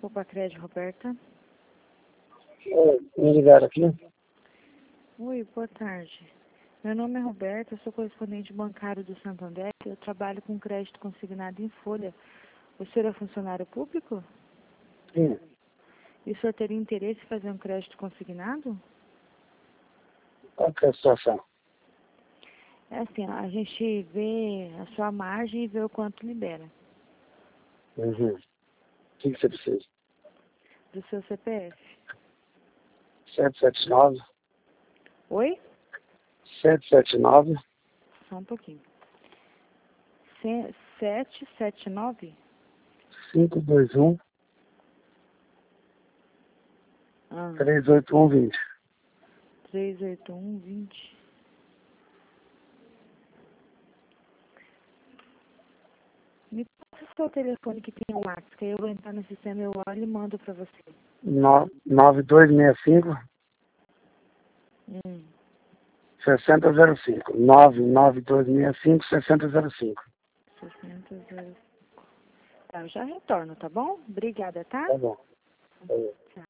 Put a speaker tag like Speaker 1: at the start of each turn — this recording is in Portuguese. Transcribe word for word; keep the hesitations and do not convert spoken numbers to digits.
Speaker 1: Copa Crédito, Roberta.
Speaker 2: Oi, me ligaram aqui?
Speaker 1: Oi, boa tarde. Meu nome é Roberta, eu sou correspondente bancário do Santander. Eu trabalho com crédito consignado em folha. O senhor é funcionário público?
Speaker 2: Sim.
Speaker 1: E o senhor teria interesse em fazer um crédito consignado?
Speaker 2: Qual que é a situação?
Speaker 1: É assim, ó, a gente vê a sua margem e vê o quanto libera.
Speaker 2: Uhum. O que, que você precisa?
Speaker 1: Do seu C P F.
Speaker 2: sete sete nove,
Speaker 1: Oi?
Speaker 2: sete sete nove,
Speaker 1: Só um pouquinho. Se- sete sete nove?
Speaker 2: cinco dois um,
Speaker 1: Ah,
Speaker 2: três oito um vinte.
Speaker 1: três oito um vinte. Me passa o seu telefone que tem o WhatsApp, que aí eu vou entrar no sistema, eu olho e mando pra você.
Speaker 2: nove dois seis cinco,
Speaker 1: Hum.
Speaker 2: seis zero zero cinco. nove nove dois seis cinco, seis zero zero cinco.
Speaker 1: sessenta zero. Tá, eu já retorno, tá bom? Obrigada, tá?
Speaker 2: Tá bom. Tá bom.
Speaker 1: Tchau.